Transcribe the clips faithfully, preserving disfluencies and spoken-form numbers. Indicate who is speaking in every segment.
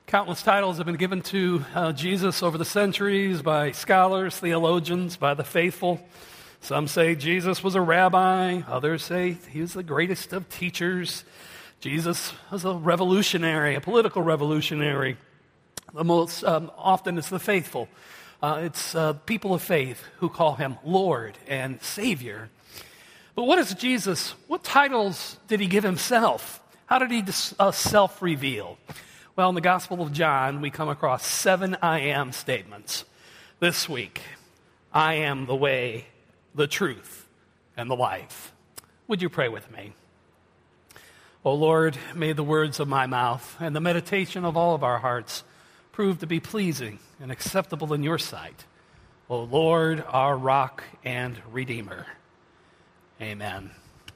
Speaker 1: Countless titles have been given to uh, Jesus over the centuries by scholars, theologians, by the faithful. Some say Jesus was a rabbi. Others say he was the greatest of teachers. Jesus was a revolutionary, a political revolutionary. The most um, often it's the faithful. Uh, it's uh, people of faith who call him Lord and Savior. But what is Jesus? What titles did he give himself? How did he dis- uh, self-reveal? Well, in the Gospel of John, we come across seven I am statements. This week, I am the way, the truth, and the life. Would you pray with me? O Lord, may the words of my mouth and the meditation of all of our hearts prove to be pleasing and acceptable in your sight. O Lord, our rock and redeemer. Amen.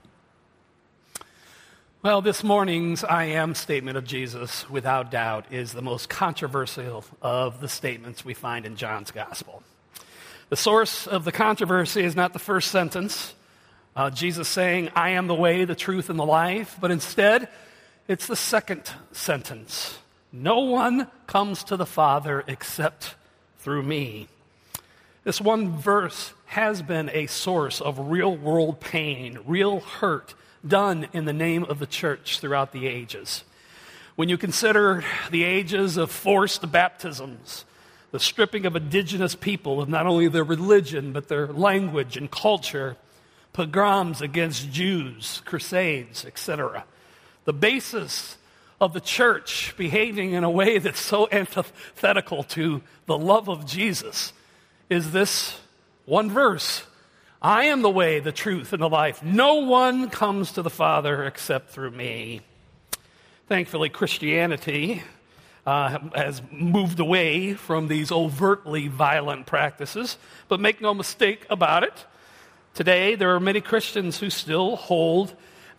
Speaker 1: Well, this morning's I am statement of Jesus, without doubt, is the most controversial of the statements we find in John's gospel. The source of the controversy is not the first sentence, uh, Jesus saying, I am the way, the truth, and the life, but instead, it's the second sentence. No one comes to the Father except through me. This one verse has been a source of real-world pain, real hurt, done in the name of the church throughout the ages. When you consider the ages of forced baptisms, the stripping of indigenous people of not only their religion, but their language and culture, pogroms against Jews, crusades, et cetera, the basis of the church behaving in a way that's so antithetical to the love of Jesus is this one verse. I am the way, the truth, and the life. No one comes to the Father except through me. Thankfully, Christianity uh, has moved away from these overtly violent practices, but make no mistake about it. Today, there are many Christians who still hold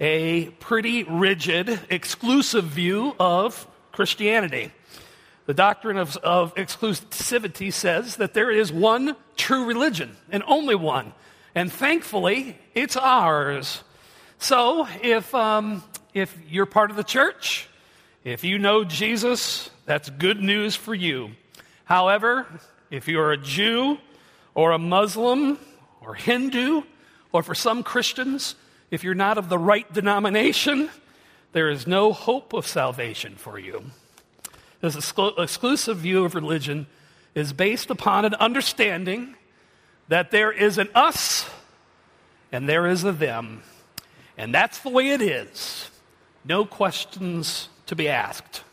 Speaker 1: a pretty rigid, exclusive view of Christianity. The doctrine of, of exclusivity says that there is one true religion, and only one. And thankfully, it's ours. So if um, if you're part of the church, if you know Jesus, that's good news for you. However, if you're a Jew or a Muslim or Hindu, or for some Christians, if you're not of the right denomination, there is no hope of salvation for you. This exclu- exclusive view of religion is based upon an understanding that there is an us and there is a them. And that's the way it is. No questions to be asked.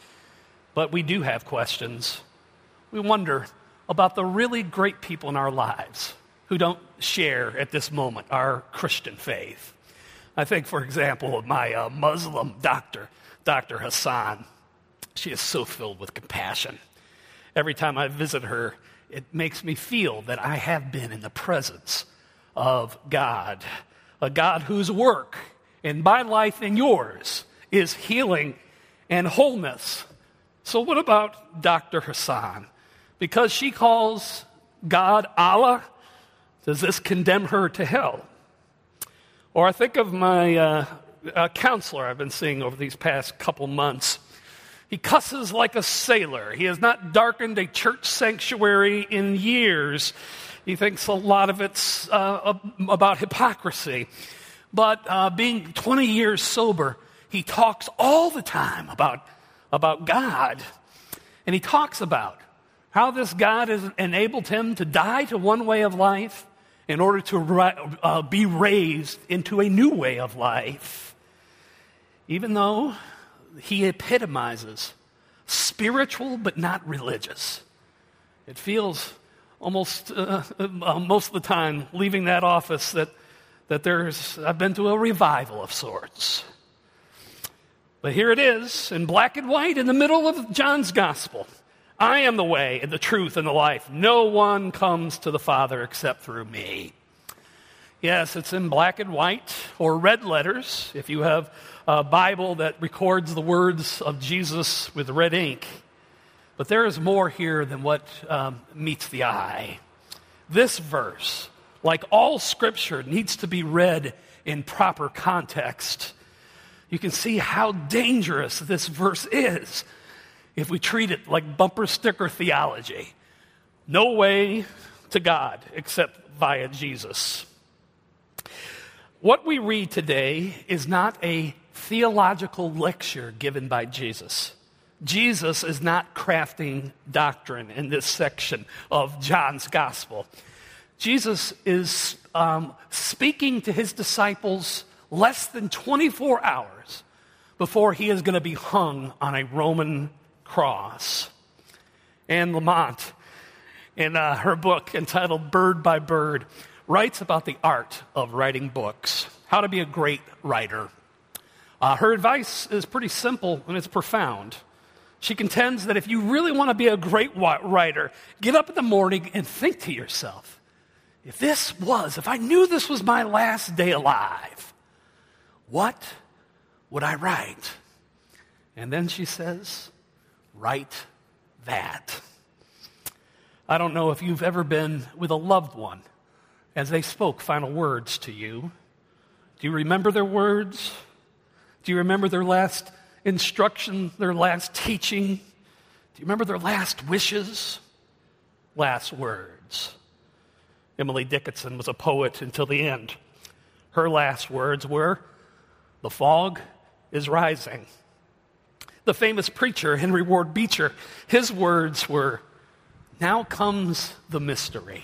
Speaker 1: But we do have questions. We wonder about the really great people in our lives who don't share at this moment our Christian faith. I think, for example, of my uh, Muslim doctor, Doctor Hassan. She is so filled with compassion. Every time I visit her, it makes me feel that I have been in the presence of God, a God whose work in my life and yours is healing and wholeness. So what about Doctor Hassan? Because she calls God Allah, does this condemn her to hell? Or I think of my uh, uh, counselor I've been seeing over these past couple months. He cusses like a sailor. He has not darkened a church sanctuary in years. He thinks a lot of it's uh, about hypocrisy. But uh, being twenty years sober, he talks all the time about, about God. And he talks about how this God has enabled him to die to one way of life in order to uh, be raised into a new way of life. Even though he epitomizes spiritual but not religious. It feels almost uh, uh, most of the time leaving that office that that there's I've been to a revival of sorts. But here it is in black and white in the middle of John's gospel. I am the way and the truth and the life. No one comes to the Father except through me. Yes, it's in black and white or red letters if you have a Bible that records the words of Jesus with red ink. But there is more here than what um, meets the eye. This verse, like all Scripture, needs to be read in proper context. You can see how dangerous this verse is. if we treat it like bumper sticker theology. No way to God except via Jesus. What we read today is not a theological lecture given by Jesus. Jesus is not crafting doctrine in this section of John's gospel. Jesus is um, speaking to his disciples less than twenty-four hours before he is going to be hung on a Roman cross. Anne Lamott, in uh, her book entitled Bird by Bird, writes about the art of writing books, how to be a great writer. Uh, her advice is pretty simple and it's profound. She contends that if you really want to be a great writer, get up in the morning and think to yourself, if this was, if I knew this was my last day alive, what would I write? And then she says, write that. I don't know if you've ever been with a loved one as they spoke final words to you. Do you remember their words? Do you remember their last instruction, their last teaching? Do you remember their last wishes? Last words. Emily Dickinson was a poet until the end. Her last words were, "The fog is rising." The famous preacher, Henry Ward Beecher, his words were, "Now comes the mystery."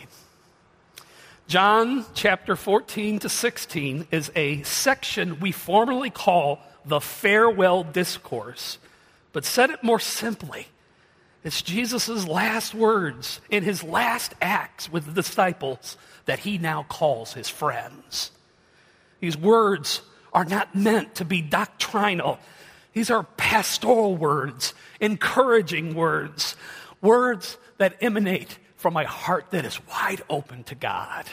Speaker 1: John chapter fourteen to sixteen is a section we formerly call the farewell discourse. But said it more simply, it's Jesus' last words in his last acts with the disciples that he now calls his friends. These words are not meant to be doctrinal. These are pastoral words, encouraging words, words that emanate from a heart that is wide open to God.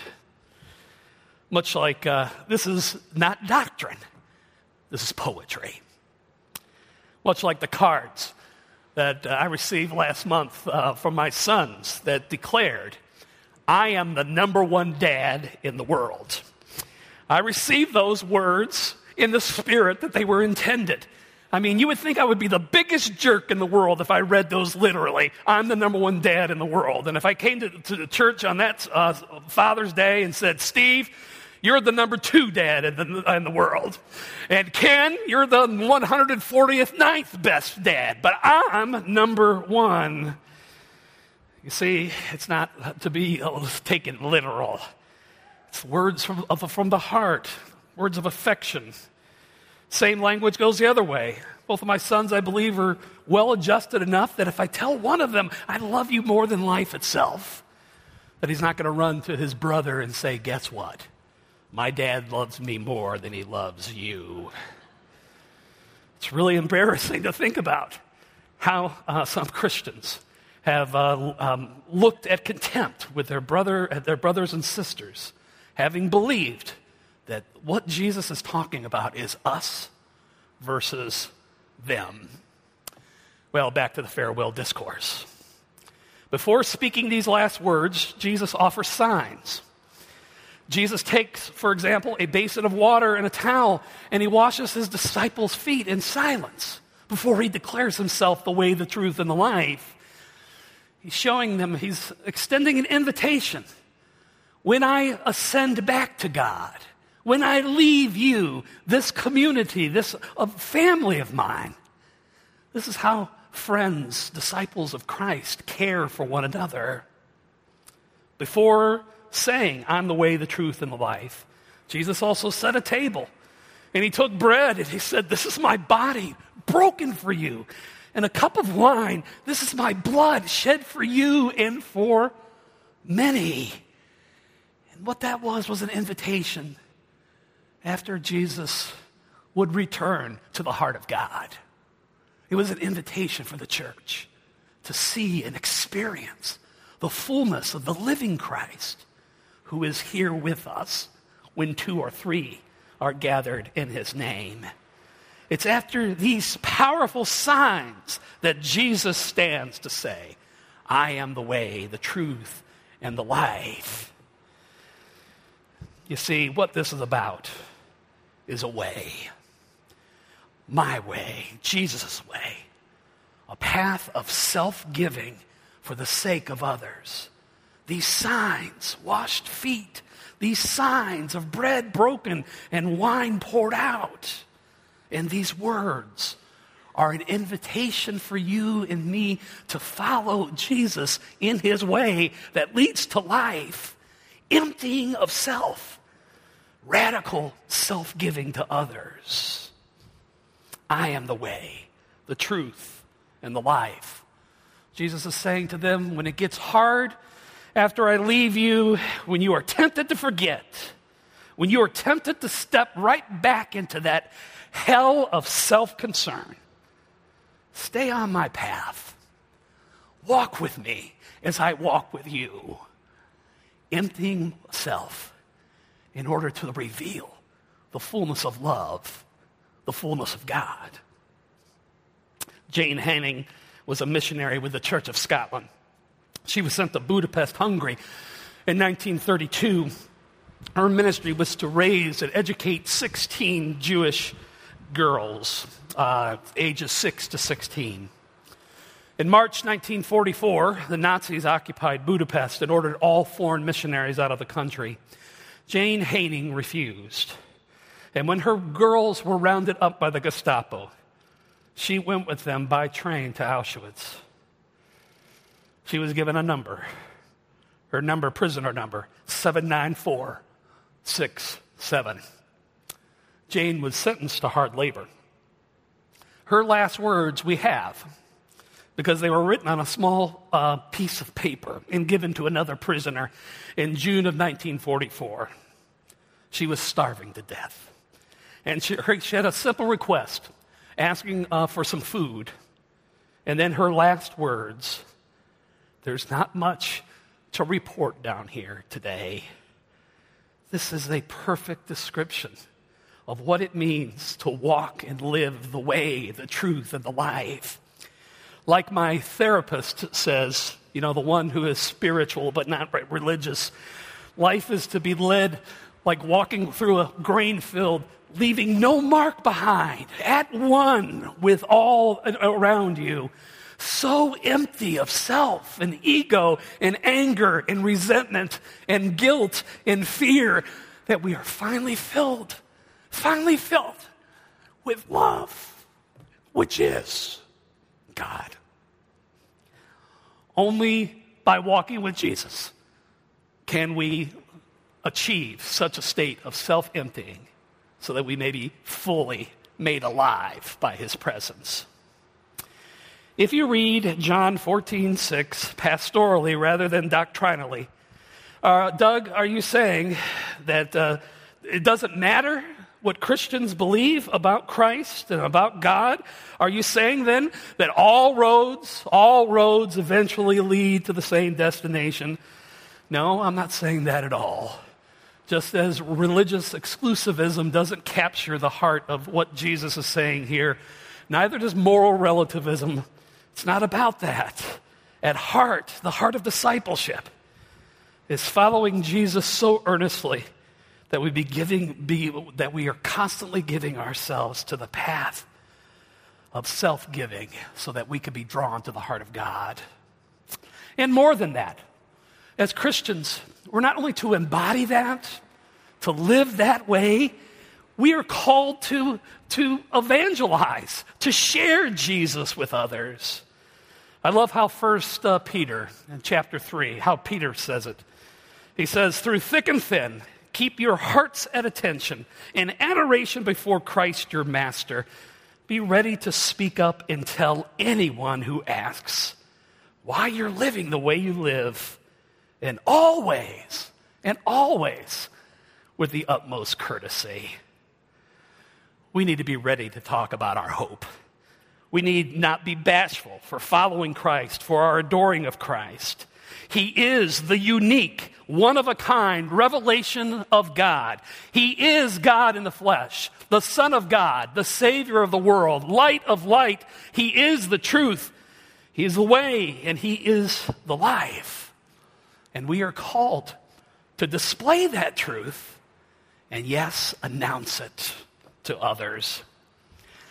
Speaker 1: Much like uh, this is not doctrine, this is poetry. Much like the cards that uh, I received last month uh, from my sons that declared, "I am the number one dad in the world." I received those words in the spirit that they were intended. I mean, you would think I would be the biggest jerk in the world if I read those literally. I'm the number one dad in the world. And if I came to, to the church on that uh, Father's Day and said, "Steve, you're the number two dad in the, in the world. And Ken, you're the one hundred fortieth ninth best dad. But I'm number one." You see, it's not to be taken literal. It's words from, of, from the heart, words of affection. Same language goes the other way. Both of my sons, I believe, are well-adjusted enough that if I tell one of them, "I love you more than life itself," that he's not going to run to his brother and say, "Guess what? My dad loves me more than he loves you." It's really embarrassing to think about how uh, some Christians have uh, um, looked at contempt with their brother, at their brothers and sisters, having believed that what Jesus is talking about is us versus them. Well, back to the farewell discourse. Before speaking these last words, Jesus offers signs. Jesus takes, for example, a basin of water and a towel, and he washes his disciples' feet in silence before he declares himself the way, the truth, and the life. He's showing them, he's extending an invitation. When I ascend back to God, when I leave you, this community, this uh, family of mine, this is how friends, disciples of Christ, care for one another. Before saying, "I'm the way, the truth, and the life," Jesus also set a table. And he took bread and he said, "This is my body broken for you. And a cup of wine, this is my blood shed for you and for many." And what that was was an invitation after Jesus would return to the heart of God. It was an invitation for the church to see and experience the fullness of the living Christ who is here with us when two or three are gathered in his name. It's after these powerful signs that Jesus stands to say, "I am the way, the truth, and the life." You see, what this is about is a way. My way, Jesus' way. a path of self-giving for the sake of others. These signs, washed feet, these signs of bread broken and wine poured out, and these words are an invitation for you and me to follow Jesus in his way that leads to life, emptying of self, radical self-giving to others. I am the way, the truth, and the life. Jesus is saying to them, when it gets hard after I leave you, when you are tempted to forget, when you are tempted to step right back into that hell of self-concern, stay on my path. Walk with me as I walk with you, emptying self in order to reveal the fullness of love, the fullness of God. Jane Hanning was a missionary with the Church of Scotland. She was sent to Budapest, Hungary in nineteen thirty-two. Her ministry was to raise and educate sixteen Jewish girls, uh, ages six to sixteen. In March nineteen forty-four, the Nazis occupied Budapest and ordered all foreign missionaries out of the country. Jane Hanning refused. And when her girls were rounded up by the Gestapo, she went with them by train to Auschwitz. She was given a number, her number, prisoner number, seven nine four six seven. Jane was sentenced to hard labor. Her last words we have, because they were written on a small uh, piece of paper and given to another prisoner in June of nineteen forty-four. She was starving to death. And she, her, she had a simple request, asking uh, for some food. And then her last words, there's not much to report down here today. This is a perfect description of what it means to walk and live the way, the truth, and the life. Like my therapist says, you know, the one who is spiritual but not religious, life is to be led like walking through a grain field, leaving no mark behind, at one with all around you, so empty of self and ego and anger and resentment and guilt and fear that we are finally filled, finally filled with love, which is God. Only by walking with Jesus can we achieve such a state of self-emptying so that we may be fully made alive by his presence. If you read John fourteen six pastorally rather than doctrinally, uh, Doug, are you saying that uh, it doesn't matter what Christians believe about Christ and about God? Are you saying then that all roads, all roads eventually lead to the same destination? No, I'm not saying that at all. Just as religious exclusivism doesn't capture the heart of what Jesus is saying here, neither does moral relativism. It's not about that. At heart, the heart of discipleship is following Jesus so earnestly that we be giving, be, that we are constantly giving ourselves to the path of self-giving so that we can be drawn to the heart of God. And more than that, as Christians, we're not only to embody that, to live that way, we are called to, to evangelize, to share Jesus with others. I love how First uh, Peter, in chapter three, how Peter says it. He says, through thick and thin, keep your hearts at attention in adoration before Christ your Master. Be ready to speak up and tell anyone who asks why you're living the way you live. And always, and always, with the utmost courtesy. We need to be ready to talk about our hope. We need not be bashful for following Christ, for our adoring of Christ. He is the unique, one-of-a-kind revelation of God. He is God in the flesh, the Son of God, the Savior of the world, light of light. He is the truth. He is the way, and he is the life. And we are called to display that truth and, yes, announce it to others.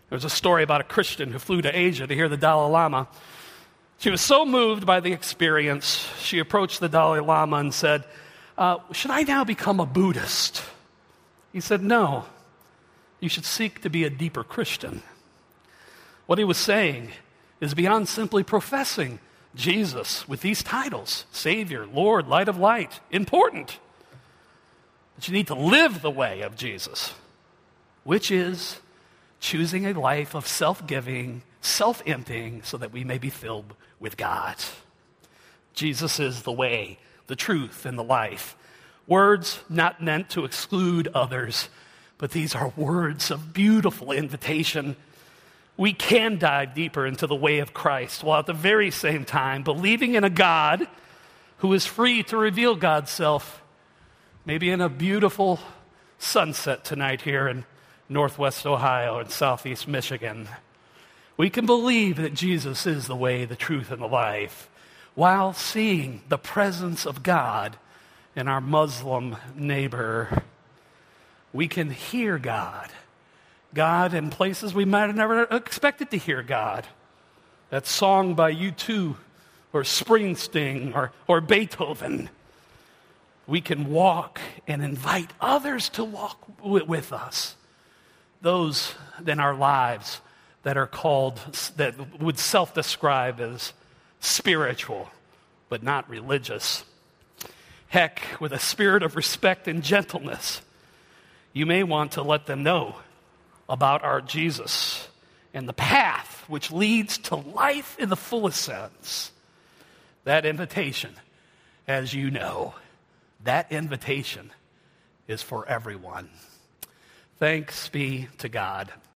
Speaker 1: There was a story about a Christian who flew to Asia to hear the Dalai Lama. She was so moved by the experience, she approached the Dalai Lama and said, uh, should I now become a Buddhist? He said, no, you should seek to be a deeper Christian. What he was saying is beyond simply professing Jesus with these titles, Savior, Lord, Light of Light, important. But you need to live the way of Jesus, which is choosing a life of self-giving, self-emptying, so that we may be filled with God. Jesus is the way, the truth, and the life. Words not meant to exclude others, but these are words of beautiful invitation. We can dive deeper into the way of Christ, while at the very same time believing in a God who is free to reveal God's self, maybe in a beautiful sunset tonight here in Northwest Ohio and Southeast Michigan. We can believe that Jesus is the way, the truth, and the life, while seeing the presence of God in our Muslim neighbor. We can hear God. God in places we might have never expected to hear God. That song by U two or Springsteen or, or Beethoven. We can walk and invite others to walk w- with us. Those in our lives that are called, that would self-describe as spiritual, but not religious. Heck, with a spirit of respect and gentleness, you may want to let them know about our Jesus and the path which leads to life in the fullest sense. That invitation, as you know, that invitation is for everyone. Thanks be to God.